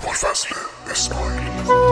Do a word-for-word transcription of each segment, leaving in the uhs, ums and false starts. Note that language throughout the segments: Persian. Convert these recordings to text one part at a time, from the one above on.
ابوالفضل اسماعیلی.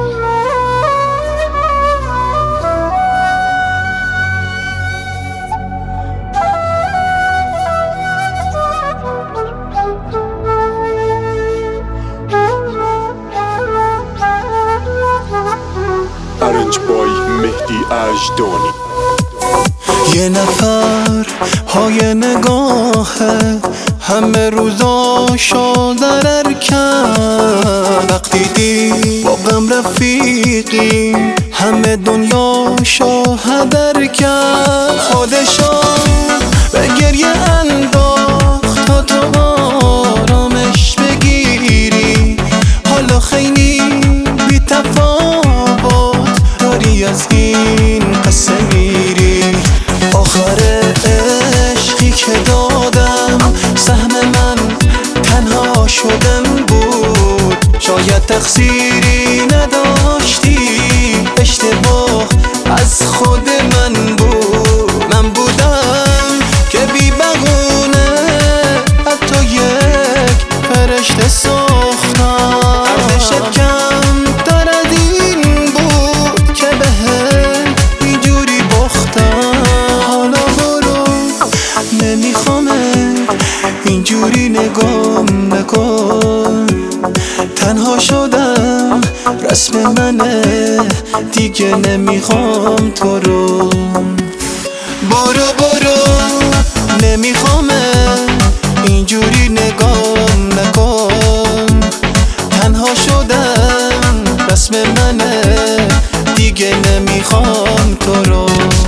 ارنج بای مهدی اژدانی. یه نفر های نگاهه همه روزاشو در ارکن، وقتی دید با غم رفیقی همه دنیاشو هدر کرد. خودشو به گریه انداخت تا تو آرامش بگیری، حالا خیلی بی تفاوت داری از این قصه میری. آخر عشقی که دادم سهم من تنها شدن بود، شاید تقصیری نداشتی، اشتباه از خود من بود. من بودم که بی بهونه از تو یک فرشته ساختم، ارزشت کم دارد این بود که بهت اینجوری باختم. حالا برو نمیخوامه اینجوری نگام نکن، تنها شدم رسم منه دیگه نمیخوام تو رو. برو برو نمیخوامه اینجوری نگام نکن، تنها شدم رسم منه دیگه نمیخوام تو رو.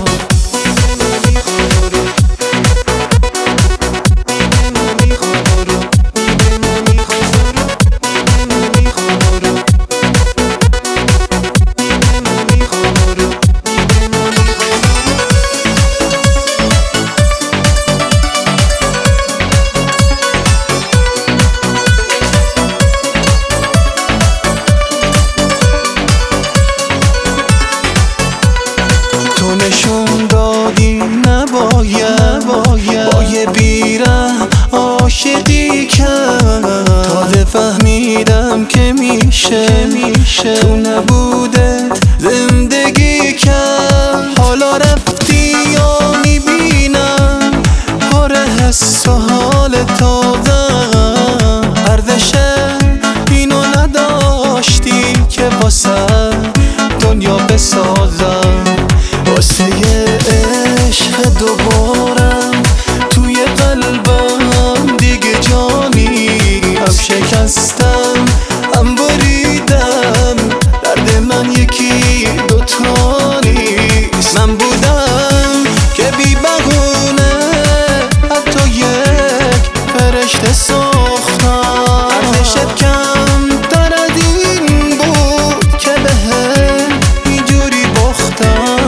نشون دادی نباید با یه بیرم عاشقی کرد، تازه فهمیدم که میشه تو نبودت زندگی کرد. حالا رفتی یا میبینم پر حس و حال تازه، ارزش اینو نداشتی که واسه دنیا بسازم. واسه عشق دوبارم توی قلبم دیگه جانی، هم شکستم هم بریدم، درد من یکی دوتا نیست. من بودم که بی بهونه از تو یک فرشته ساختم، ارزشت کم دارد این بود که بهت اینجوری باختم.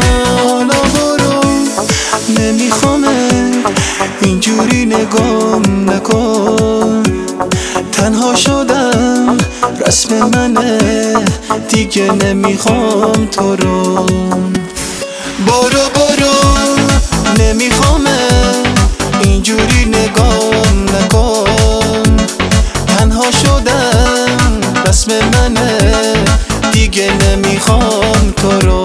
نمیخوامه اینجوری نگام نکن، تنها شدم رسم منه دیگه نمیخوام تو رو. برو برو نمیخوامه اینجوری نگام نکن، تنها شدم رسم منه دیگه نمیخوام تو رو.